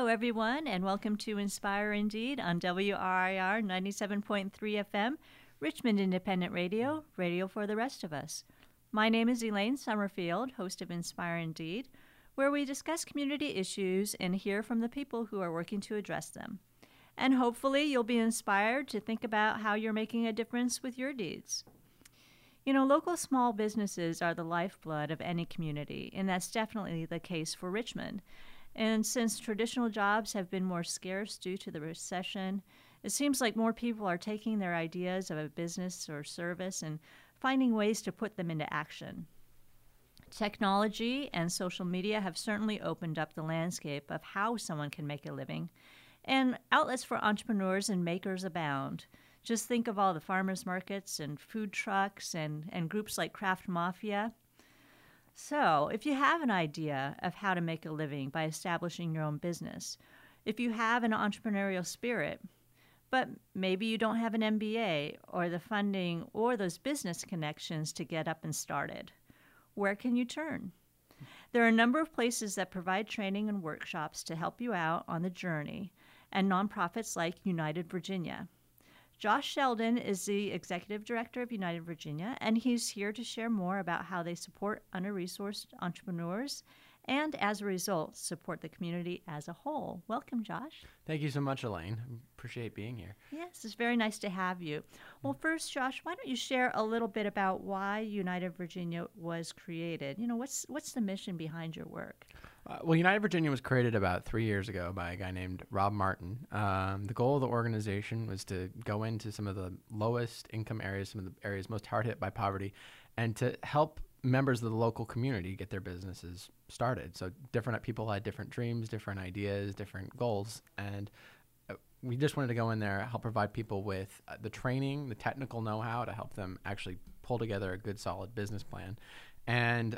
Hello, everyone, and welcome to Inspire Indeed on WRIR 97.3 FM, Richmond Independent Radio, radio for the rest of us. My name is Elaine Summerfield, host of Inspire Indeed, where we discuss community issues and hear from the people who are working to address them. And hopefully you'll be inspired to think about how you're making a difference with your deeds. You know, local small businesses are the lifeblood of any community, and that's definitely the case for Richmond. And since traditional jobs have been more scarce due to the recession, it seems like more people are taking their ideas of a business or service and finding ways to put them into action. Technology and social media have certainly opened up the landscape of how someone can make a living, and outlets for entrepreneurs and makers abound. Just think of all the farmers markets and food trucks and groups like Craft Mafia. So, if you have an idea of how to make a living by establishing your own business, if you have an entrepreneurial spirit, but maybe you don't have an MBA or the funding or those business connections to get up and started, where can you turn? There are a number of places that provide training and workshops to help you out on the journey, and nonprofits like United Virginia. Josh Sheldon is the Executive Director of United Virginia, and he's here to share more about how they support under-resourced entrepreneurs and, as a result, support the community as a whole. Welcome, Josh. Thank you so much, Elaine. Appreciate being here. Yes, it's very nice to have you. Well, first, Josh, why don't you share a little bit about why United Virginia was created? You know, what's the mission behind your work? Well, United Virginia was created about 3 years ago by a guy named Rob Martin. The goal of the organization was to go into some of the lowest income areas, some of the areas most hard hit by poverty, and to help members of the local community get their businesses started. So different people had different dreams, different ideas, different goals, and we just wanted to go in there, help provide people with the training, the technical know-how to help them actually pull together a good, solid business plan, and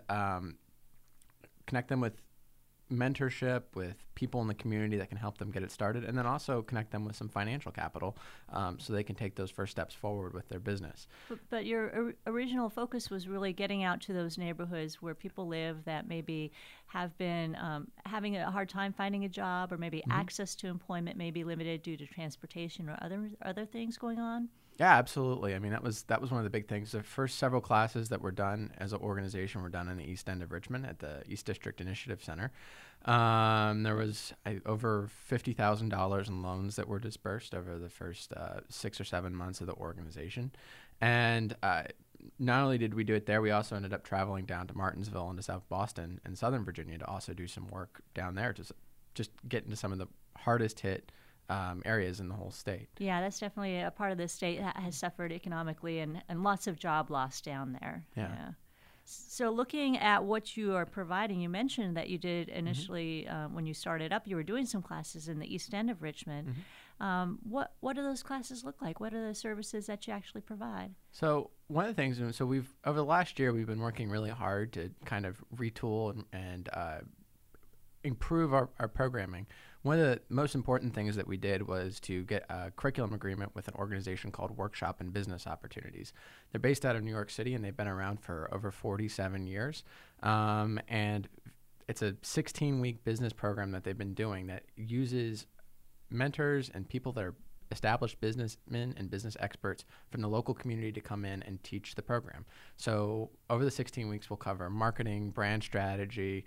connect them with mentorship, with people in the community that can help them get it started, and then also connect them with some financial capital so they can take those first steps forward with their business. But your original focus was really getting out to those neighborhoods where people live that maybe have been having a hard time finding a job, or maybe access to employment may be limited due to transportation or other things going on. Yeah, absolutely. I mean, that was one of the big things. The first several classes that were done as an organization were done in the East End of Richmond at the East District Initiative Center. There was over $50,000 in loans that were dispersed over the first 6 or 7 months of the organization. And not only did we do it there, we also ended up traveling down to Martinsville and to South Boston and Southern Virginia to also do some work down there to just get into some of the hardest hit areas in the whole state. Yeah, that's definitely a part of the state that has suffered economically and lots of job loss down there. Yeah. So looking at what you are providing, you mentioned that you did initially when you started up, you were doing some classes in the East End of Richmond. What do those classes look like? What are the services that you actually provide? So one of the things, so we've over the last year, we've been working really hard to kind of retool and improve our programming. One of the most important things that we did was to get a curriculum agreement with an organization called Workshop and Business Opportunities. They're based out of New York City, and they've been around for over 47 years. And it's a 16-week business program that they've been doing that uses mentors and people that are established businessmen and business experts from the local community to come in and teach the program. So over the 16 weeks, we'll cover marketing, brand strategy,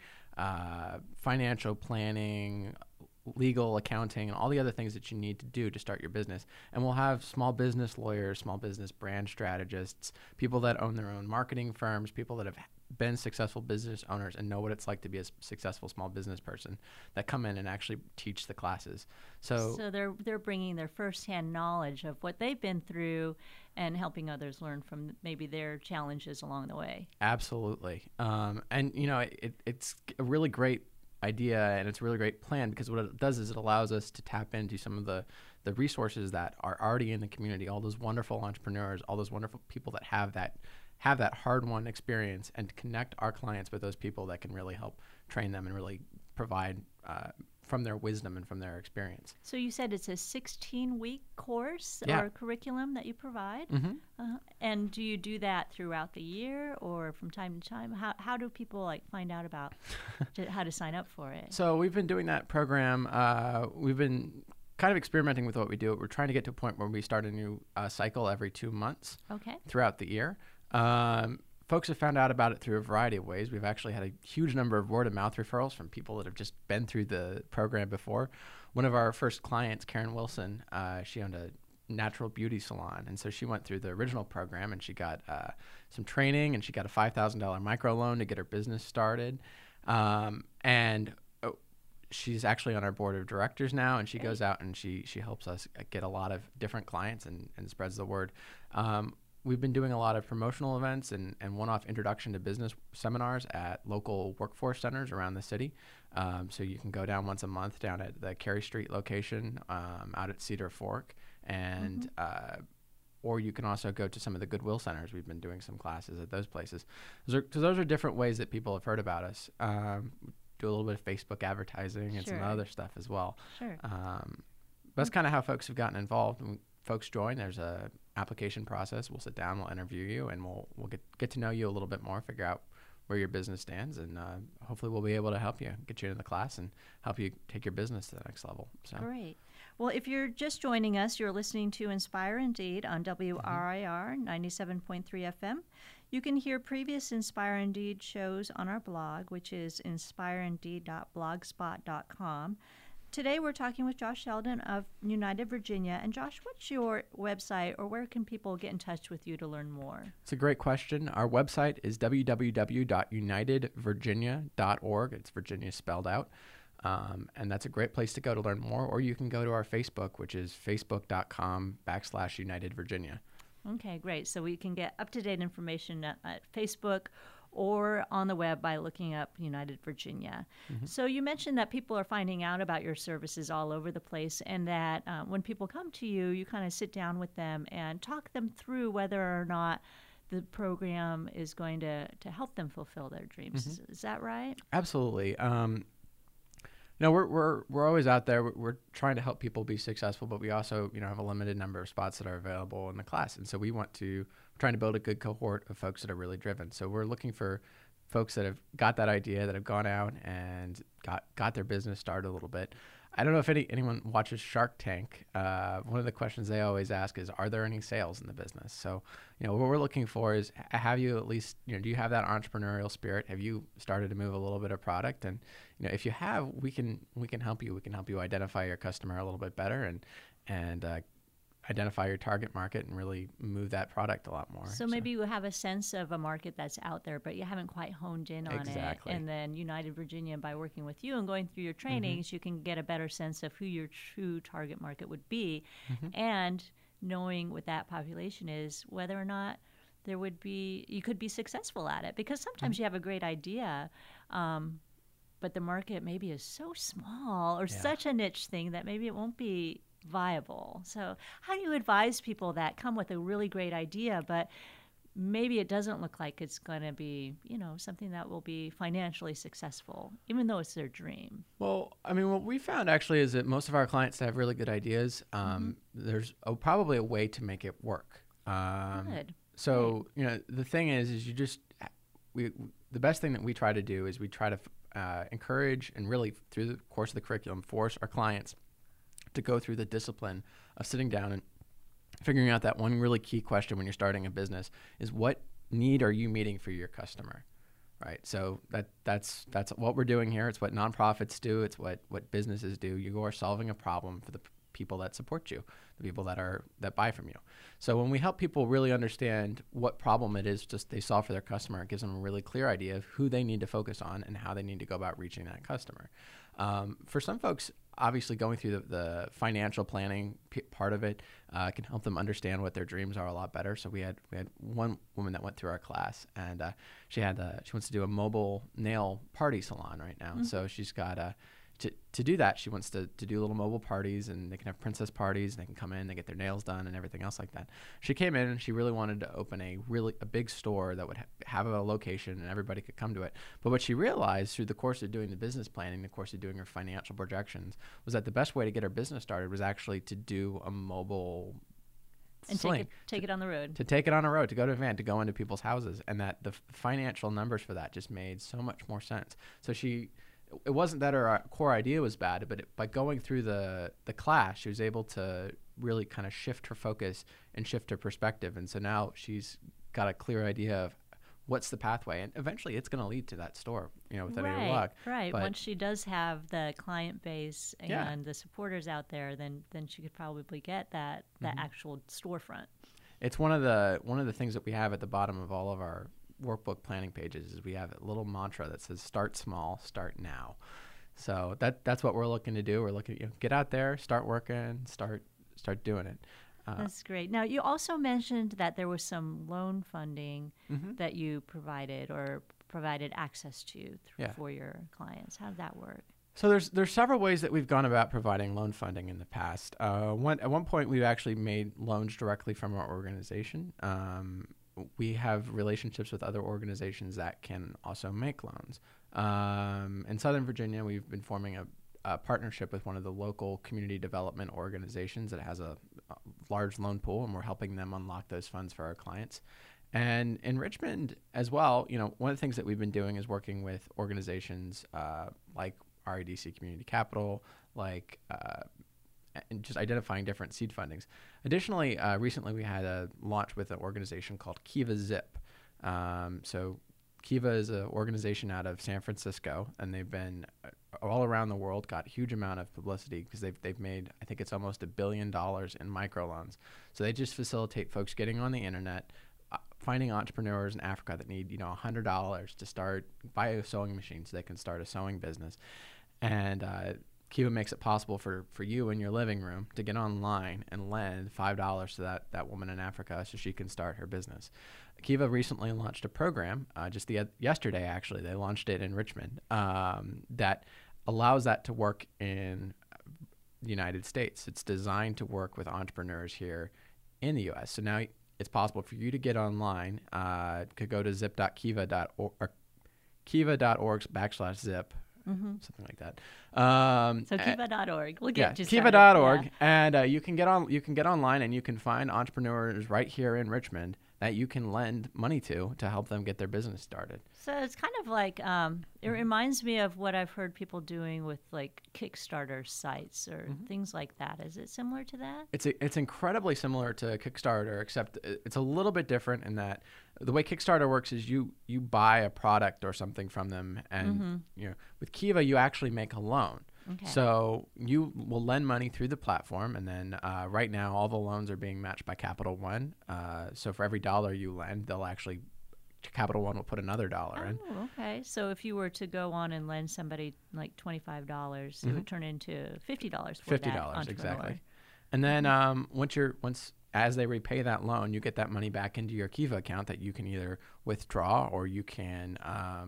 financial planning, legal, accounting, and all the other things that you need to do to start your business. And we'll have small business lawyers, small business brand strategists, people that own their own marketing firms, people that have been successful business owners and know what it's like to be a successful small business person that come in and actually teach the classes. So they're bringing their firsthand knowledge of what they've been through and helping others learn from maybe their challenges along the way. Absolutely. And, you know, it's a really great idea, and it's a really great plan, because what it does is it allows us to tap into some of the resources that are already in the community, all those wonderful entrepreneurs, all those wonderful people that have that hard-won experience, and connect our clients with those people that can really help train them and really provide from their wisdom and from their experience. So you said it's a 16-week course Yeah. or curriculum that you provide? Mm-hmm. And do you do that throughout the year or from time to time? How do people like find out about how to sign up for it? So we've been doing that program. We've been kind of experimenting with what we do. We're trying to get to a point where we start a new cycle every 2 months Okay. throughout the year. Folks have found out about it through a variety of ways. We've actually had a huge number of word of mouth referrals from people that have just been through the program before. One of our first clients, Karen Wilson, she owned a natural beauty salon. And so she went through the original program and she got some training and she got a $5,000 microloan to get her business started. She's actually on our board of directors now, and she goes out and she helps us get a lot of different clients and spreads the word. We've been doing a lot of promotional events and one-off introduction to business seminars at local workforce centers around the city. So you can go down once a month down at the Cary Street location out at Cedar Fork, and or you can also go to some of the Goodwill centers. We've been doing some classes at those places. Those are different ways that people have heard about us. Do a little bit of Facebook advertising and some other stuff as well. Sure. That's kind of how folks have gotten involved. When folks join, there's a application process. We'll sit down, we'll interview you, and we'll get to know you a little bit more, figure out where your business stands, and hopefully we'll be able to help you, get you into the class, and help you take your business to the next level. So. Great. Well, if you're just joining us, you're listening to Inspire Indeed on WRIR 97.3 FM. You can hear previous Inspire Indeed shows on our blog, which is inspireindeed.blogspot.com. Today we're talking with Josh Sheldon of United Virginia. And Josh, what's your website, or where can people get in touch with you to learn more? It's a great question. Our website is www.unitedvirginia.org. It's Virginia spelled out. And that's a great place to go to learn more. Or you can go to our Facebook, which is facebook.com/United Virginia. Okay, great. So we can get up-to-date information at Facebook or on the web by looking up United Virginia. So you mentioned that people are finding out about your services all over the place, and that when people come to you, you kind of sit down with them and talk them through whether or not the program is going to help them fulfill their dreams. Is that right? Absolutely. No, we're always out there. We're trying to help people be successful, but we also, have a limited number of spots that are available in the class, and so we're trying to build a good cohort of folks that are really driven. So we're looking for folks that have got that idea, that have gone out and got their business started a little bit. I don't know if anyone watches Shark Tank. One of the questions they always ask is, are there any sales in the business? So, what we're looking for is, have you at least, do you have that entrepreneurial spirit? Have you started to move a little bit of product? And, if you have, we can help you. We can help you identify your customer a little bit better and identify your target market and really move that product a lot more. So maybe you have a sense of a market that's out there, but you haven't quite honed in on it. And then United Virginia, by working with you and going through your trainings, you can get a better sense of who your true target market would be, and knowing what that population is, whether or not you could be successful at it. Because sometimes you have a great idea, but the market maybe is so small or such a niche thing that maybe it won't be viable. So how do you advise people that come with a really great idea, but maybe it doesn't look like it's going to be, something that will be financially successful, even though it's their dream? Well, what we found actually is that most of our clients that have really good ideas, there's probably a way to make it work. Good. So, the thing is the best thing that we try to do is we try to encourage and really through the course of the curriculum force our clients to go through the discipline of sitting down and figuring out that one really key question when you're starting a business is, what need are you meeting for your customer, right? So that's what we're doing here. It's what nonprofits do. It's what businesses do. You are solving a problem for the people that support you, the people that buy from you. So when we help people really understand what problem it is they solve for their customer, it gives them a really clear idea of who they need to focus on and how they need to go about reaching that customer. For some folks, obviously going through the financial planning part of it can help them understand what their dreams are a lot better. So we had one woman that went through our class, and she wants to do a mobile nail party salon right now. So she's got to do that, she wants to do little mobile parties, and they can have princess parties, and they can come in, they get their nails done and everything else like that. She came in and she really wanted to open a big store that would have a location and everybody could come to it. But what she realized through the course of doing the business planning, the course of doing her financial projections, was that the best way to get her business started was actually to do a mobile and sling, take it on the road. To take it on a road, to go to an event, to go into people's houses, and that the financial numbers for that just made so much more sense. So it wasn't that her core idea was bad, but by going through the class, she was able to really kind of shift her focus and shift her perspective. And so now she's got a clear idea of what's the pathway, and eventually it's going to lead to that store, with any luck. Right. But once she does have the client base and the supporters out there, then she could probably get that actual storefront. It's one of the things that we have at the bottom of all of our workbook planning pages is we have a little mantra that says start small, start now. So that's what we're looking to do. We're looking get out there, start working, start doing it. That's great. Now, you also mentioned that there was some loan funding that you provided access to for your clients. How did that work? So there's several ways that we've gone about providing loan funding in the past. At one point, we actually made loans directly from our organization. We have relationships with other organizations that can also make loans. In Southern Virginia, we've been forming a partnership with one of the local community development organizations that has a large loan pool, and we're helping them unlock those funds for our clients. And in Richmond as well, one of the things that we've been doing is working with organizations like REDC Community Capital, and just identifying different seed fundings. Additionally, recently we had a launch with an organization called Kiva Zip. So Kiva is an organization out of San Francisco, and they've been all around the world, got a huge amount of publicity because they've made, I think it's almost $1 billion in microloans. So they just facilitate folks getting on the internet, finding entrepreneurs in Africa that need $100 to buy a sewing machine so they can start a sewing business. And Kiva makes it possible for you in your living room to get online and lend $5 to that woman in Africa so she can start her business. Kiva recently launched a program, yesterday actually, they launched it in Richmond, that allows that to work in the United States. It's designed to work with entrepreneurs here in the U.S. So now it's possible for you to get online, could go to zip.kiva.org or kiva.org/zip. Something like that. So Kiva.org. We'll get Kiva.org, and you can get online and you can find entrepreneurs right here in Richmond that you can lend money to help them get their business started. So it's kind of like it reminds me of what I've heard people doing with like Kickstarter sites or things like that. Is it similar to that? It's incredibly similar to Kickstarter, except it's a little bit different in that the way Kickstarter works is you buy a product or something from them, and with Kiva you actually make a loan. Okay. So you will lend money through the platform, and then right now all the loans are being matched by Capital One. So for every dollar you lend, Capital One will put another dollar in. Oh, okay. So if you were to go on and lend somebody like $25, it would turn into $50 for that entrepreneur. Exactly. And then as they repay that loan, you get that money back into your Kiva account that you can either withdraw or you can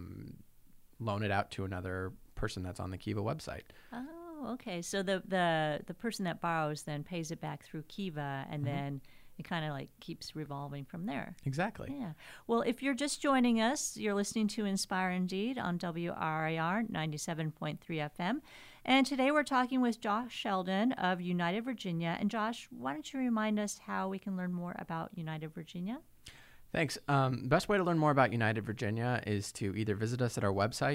loan it out to another person that's on the Kiva website. Oh, okay. So the person that borrows then pays it back through Kiva, and then it kind of like keeps revolving from there. Exactly. Yeah. Well, if you're just joining us, you're listening to Inspire Indeed on WRIR 97.3 FM. And today we're talking with Josh Sheldon of United Virginia. And Josh, why don't you remind us how we can learn more about United Virginia? Thanks. Best way to learn more about United Virginia is to either visit us at our website,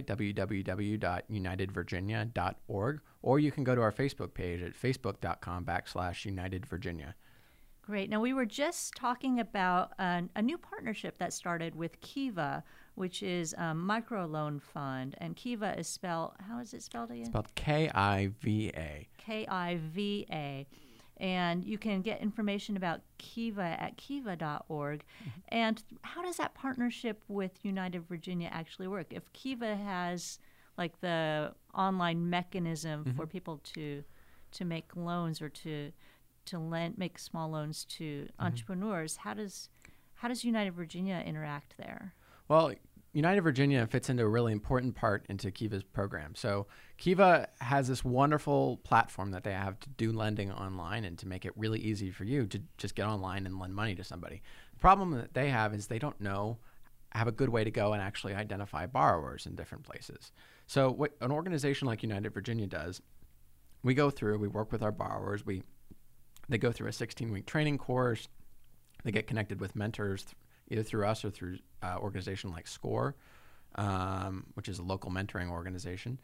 www.unitedvirginia.org, or you can go to our Facebook page at facebook.com/United Virginia. Great. Now, we were just talking about a new partnership that started with Kiva, which is a microloan fund. And Kiva is spelled, how is it spelled again? It's spelled K-I-V-A. K-I-V-A. And you can get information about Kiva at kiva.org. And how does that partnership with United Virginia actually work? If Kiva has like the online mechanism for people to make loans or to make small loans to entrepreneurs, how does United Virginia interact there? Well, United Virginia fits into a really important part into Kiva's program. So Kiva has this wonderful platform that they have to do lending online and to make it really easy for you to just get online and lend money to somebody. The problem that they have is they don't have a good way to go and actually identify borrowers in different places. So what an organization like United Virginia does, we work with our borrowers, they go through a 16-week training course, they get connected with mentors either through us or through an organization like SCORE, which is a local mentoring organization.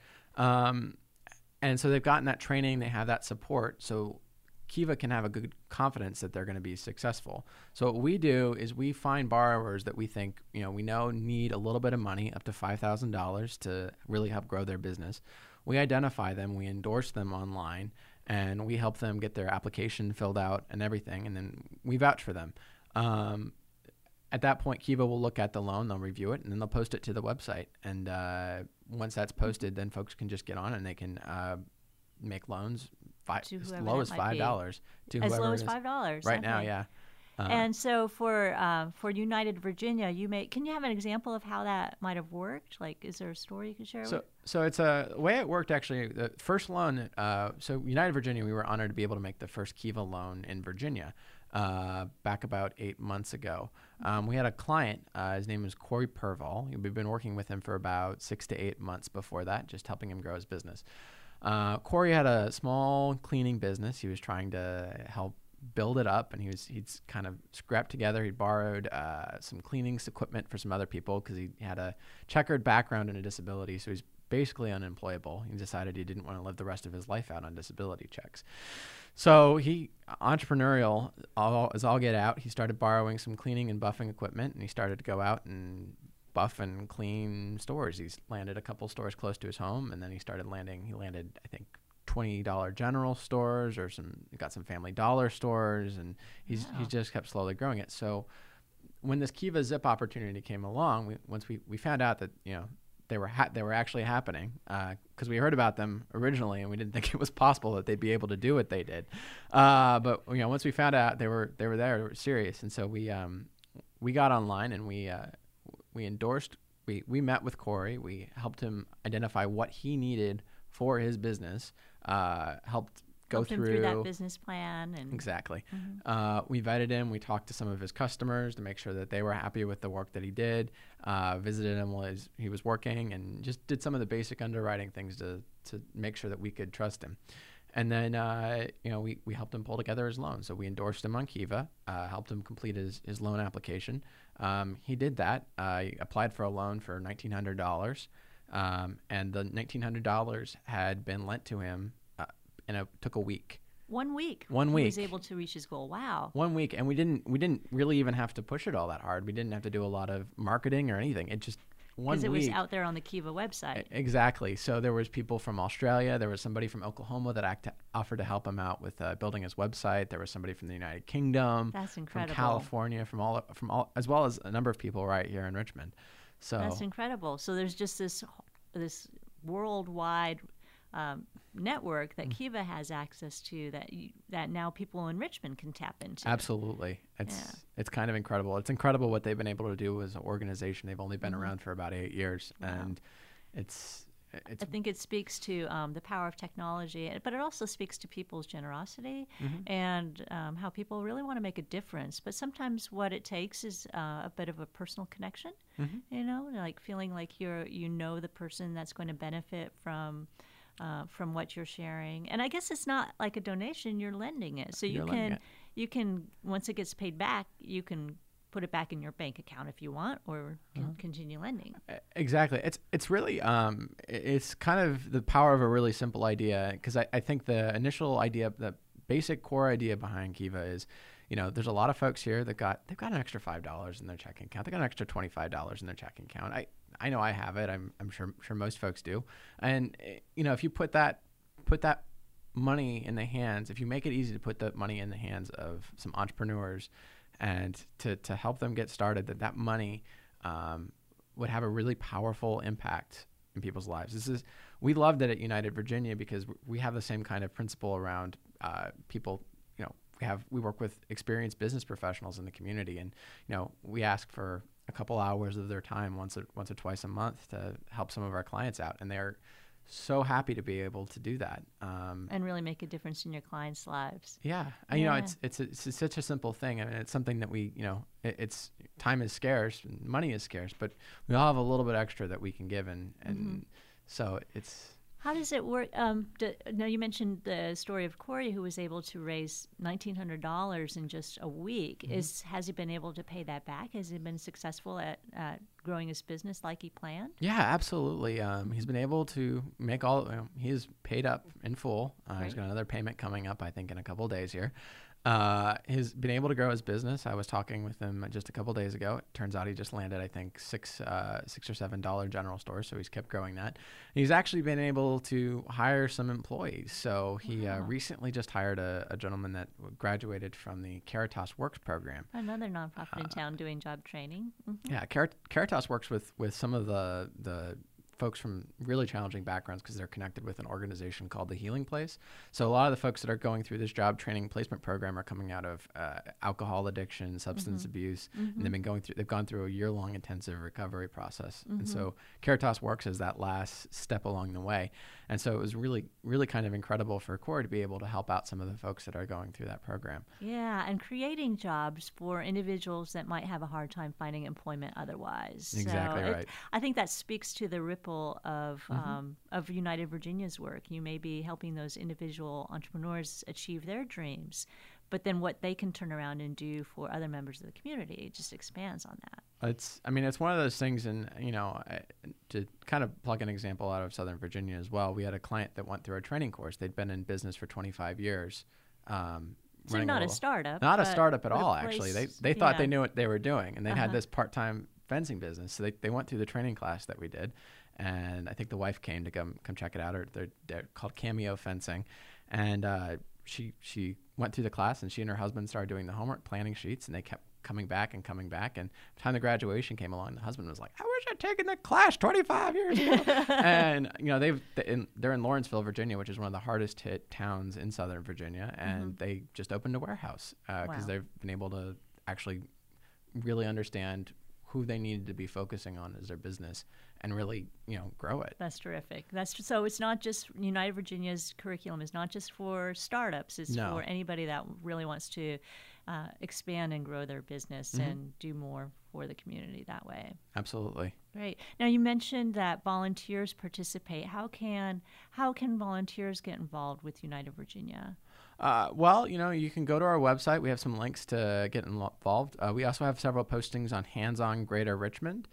And so they've gotten that training, they have that support, so Kiva can have a good confidence that they're going to be successful. So what we do is we find borrowers that we think, we know need a little bit of money, up to $5,000 to really help grow their business. We identify them, we endorse them online, and we help them get their application filled out and everything, and then we vouch for them. At that point, Kiva will look at the loan, they'll review it, and then they'll post it to the website. And once that's posted, then folks can just get on and they can make loans as low as $5 to whoever. As low as $5 right now, yeah. And so for United Virginia, can you have an example of how that might have worked? Like, is there a story you could share? So it's the way it worked actually. The first loan, so United Virginia, we were honored to be able to make the first Kiva loan in Virginia back about 8 months ago. We had a client, his name is Corey Purval. We've been working with him for about 6 to 8 months before that, just helping him grow his business. Corey had a small cleaning business. He was trying to help build it up, and he'd kind of scrapped together. He'd borrowed some cleaning equipment for some other people because he had a checkered background and a disability, so he's basically unemployable. He decided he didn't want to live the rest of his life out on disability checks. So he, entrepreneurial, as all get out, he started borrowing some cleaning and buffing equipment, and he started to go out and buff and clean stores. He's landed a couple stores close to his home, and then he landed, I think, $20 general stores or got some Family Dollar stores, and he's just kept slowly growing it. So when this Kiva Zip opportunity came along, once we found out that, they were actually happening, because we heard about them originally and we didn't think it was possible that they'd be able to do what they did. But once we found out they were there, they were serious, and so we got online and we endorsed. We met with Corey. We helped him identify what he needed for his business. Helped him through that business plan. Exactly. We invited him. We talked to some of his customers to make sure that they were happy with the work that he did. Visited him while he was working, and just did some of the basic underwriting things to make sure that we could trust him. And then, we helped him pull together his loan. So we endorsed him on Kiva, helped him complete his loan application. He did that. He applied for a loan for $1,900. And the $1,900 had been lent to him, and it took a week. 1 week. 1 week. He was able to reach his goal. Wow. 1 week, and we didn't really even have to push it all that hard. We didn't have to do a lot of marketing or anything. It just 1 week. Because it was out there on the Kiva website. Exactly. So there was people from Australia. There was somebody from Oklahoma that offered to help him out with building his website. There was somebody from the United Kingdom. That's incredible. From California, from all, as well as a number of people right here in Richmond. So that's incredible. So there's just this worldwide network that Kiva has access to that now people in Richmond can tap into. Absolutely. It's kind of incredible. It's incredible what they've been able to do as an organization. They've only been around for about 8 years. Wow. And I think it speaks to the power of technology, but it also speaks to people's generosity and how people really want to make a difference. But sometimes what it takes is a bit of a personal connection, like feeling like you know the person that's going to benefit from what you're sharing. And I guess it's not like a donation, you're lending it. So you can, once it gets paid back, you can put it back in your bank account if you want, or continue lending. Exactly. It's really, it's kind of the power of a really simple idea, because I think the initial idea, the basic core idea behind Kiva is, there's a lot of folks here they've got an extra $5 in their checking account. They got an extra $25 in their checking account. I know I have it. I'm sure most folks do. And if you put that money in the hands, if you make it easy to put the money in the hands of some entrepreneurs, and to help them get started, that money would have a really powerful impact in people's lives. We love that at United Virginia, because we have the same kind of principle around people. We work with experienced business professionals in the community, and we ask for a couple hours of their time once or twice a month to help some of our clients out, and they're so happy to be able to do that. And really make a difference in your clients' lives. Yeah, it's such a simple thing. I mean, it's something that we, it's time is scarce, and money is scarce, but we all have a little bit extra that we can give, and so it's. How does it work? Now, you mentioned the story of Corey, who was able to raise $1,900 in just a week. Has he been able to pay that back? Has he been successful at growing his business like he planned? Yeah, absolutely. He's been able to make he's paid up in full. He's got another payment coming up, I think, in a couple of days here. He's been able to grow his business. I was talking with him just a couple of days ago. It turns out he just landed, I think, $6 or $7 general store. So he's kept growing that. He's actually been able to hire some employees. So he recently just hired a gentleman that graduated from the Caritas Works program. Another nonprofit in town doing job training. Yeah, Caritas works with some of the folks from really challenging backgrounds because they're connected with an organization called The Healing Place. So a lot of the folks that are going through this job training placement program are coming out of alcohol addiction, substance abuse, and they've gone through a year-long intensive recovery process. And so Caritas Works as that last step along the way. And so it was really, really kind of incredible for Corey to be able to help out some of the folks that are going through that program. Yeah, and creating jobs for individuals that might have a hard time finding employment otherwise. Exactly right. I think that speaks to the ripple of United Virginia's work. You may be helping those individual entrepreneurs achieve their dreams, but then what they can turn around and do for other members of the community just expands on that. It's one of those things, and to kind of plug an example out of Southern Virginia as well, we had a client that went through our training course. They'd been in business for 25 years. So not a startup. Not a startup at all, actually. They thought they knew what they were doing, and they had this part-time fencing business. So they went through the training class that we did, and I think the wife came to come check it out. They're called Cameo Fencing, and she went through the class, and she and her husband started doing the homework planning sheets, and they kept coming back. And by the time the graduation came along, the husband was like, "I wish I'd taken that class 25 years ago." And they're in Lawrenceville, Virginia, which is one of the hardest hit towns in Southern Virginia, and they just opened a warehouse because they've been able to actually really understand who they needed to be focusing on as their business and really, grow it. That's terrific. So it's not just United Virginia's curriculum is not just for startups. It's for anybody that really wants to expand and grow their business and do more for the community that way. Absolutely. Great. Now you mentioned that volunteers participate. How can volunteers get involved with United Virginia? Well, you can go to our website. We have some links to get involved. We also have several postings on Hands On Greater Richmond.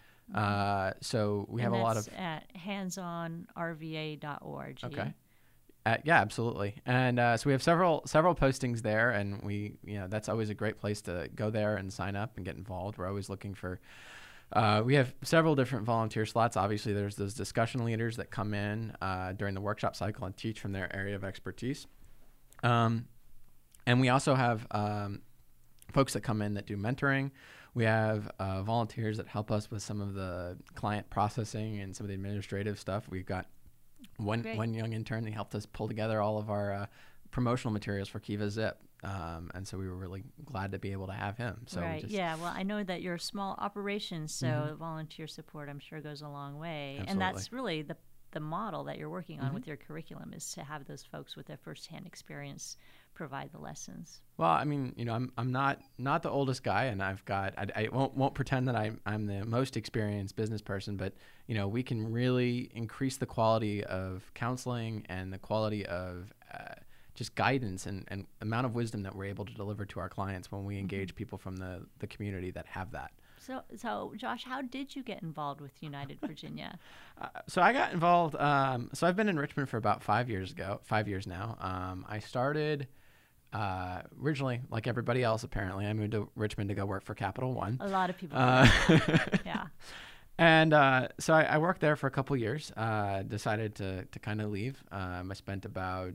So we have a lot of at handsonrva.org. Okay. Yeah, absolutely. And so we have several postings there, and that's always a great place to go there and sign up and get involved. We're always looking for. We have several different volunteer slots. Obviously, there's those discussion leaders that come in during the workshop cycle and teach from their area of expertise. And we also have folks that come in that do mentoring. We have volunteers that help us with some of the client processing and some of the administrative stuff. We've got one young intern that helped us pull together all of our promotional materials for Kiva Zip. And so we were really glad to be able to have him. So well, I know that you're a small operation, so volunteer support, I'm sure, goes a long way. Absolutely. And that's really the model that you're working on with your curriculum, is to have those folks with their firsthand experience provide the lessons. Well, I mean, I'm not the oldest guy, and I won't pretend that I'm the most experienced business person, but we can really increase the quality of counseling and the quality of just guidance and amount of wisdom that we're able to deliver to our clients when we engage people from the community that have that. So Josh, how did you get involved with United Virginia? So I got involved. So I've been in Richmond for about 5 years now. I started originally, like everybody else, apparently, I moved to Richmond to go work for Capital One. A lot of people. Yeah. And so I worked there for a couple years. Decided to kind of leave. I spent about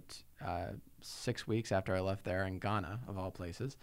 6 weeks after I left there in Ghana, of all places.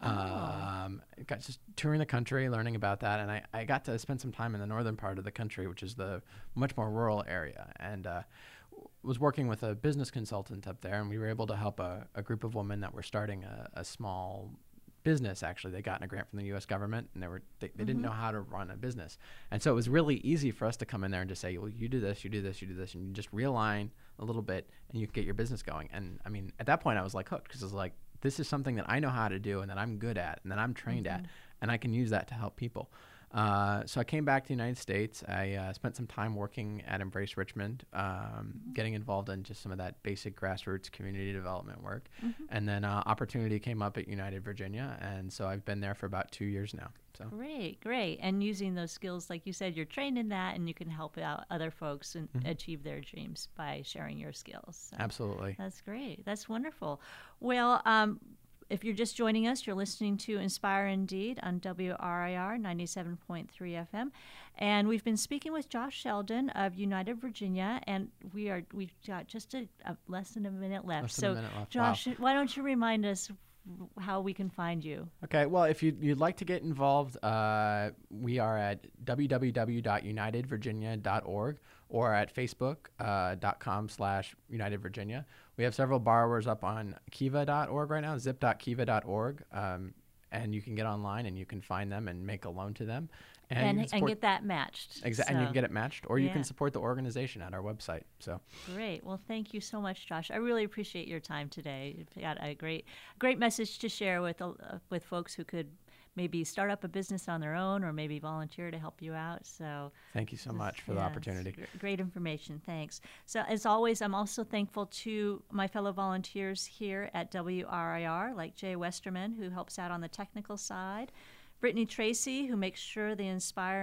Got just touring the country, learning about that, and I got to spend some time in the northern part of the country, which is the much more rural area, and was working with a business consultant up there, and we were able to help a group of women that were starting a small business. Actually, they gotten a grant from the U.S. government, and they didn't know how to run a business, and so it was really easy for us to come in there and just say, well, you do this, you do this, you do this, and you just realign a little bit, and you can get your business going. And I mean, at that point, I was like hooked, because it was like, this is something that I know how to do, and that I'm good at, and that I'm trained at, and I can use that to help people. So I came back to the United States. I spent some time working at Embrace Richmond, getting involved in just some of that basic grassroots community development work. And then opportunity came up at United Virginia, and so I've been there for about 2 years now. So Great. And using those skills, like you said, you're trained in that, and you can help out other folks and achieve their dreams by sharing your skills. So absolutely. That's great. That's wonderful. Well, if you're just joining us, you're listening to Inspire Indeed on WRIR 97.3 FM. And we've been speaking with Josh Sheldon of United Virginia, and we've got just less than a minute left. Less than a minute left. Josh, Wow. why don't you remind us how we can find you? Okay, well, if you'd like to get involved, we are at www.unitedvirginia.org or at facebook.com/United Virginia. We have several borrowers up on kiva.org right now, zip.kiva.org, and you can get online and you can find them and make a loan to them. And get that matched. Exactly, and you can get it matched, or you can support the organization at our website. So great. Well, thank you so much, Josh. I really appreciate your time today. You've got a great message to share with folks who could maybe start up a business on their own, or maybe volunteer to help you out. So thank you so much for the opportunity. Great information. Thanks. So as always, I'm also thankful to my fellow volunteers here at WRIR, like Jay Westerman, who helps out on the technical side, Brittany Tracy, who makes sure the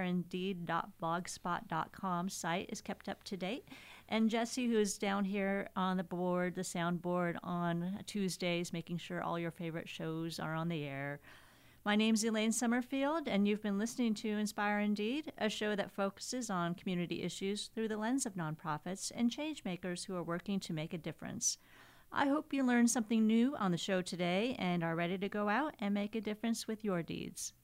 inspireindeed.blogspot.com site is kept up to date, and Jesse, who is down here on the board, the soundboard on Tuesdays, making sure all your favorite shows are on the air. My name's Elaine Summerfield, and you've been listening to Inspire Indeed, a show that focuses on community issues through the lens of nonprofits and change makers who are working to make a difference. I hope you learned something new on the show today and are ready to go out and make a difference with your deeds.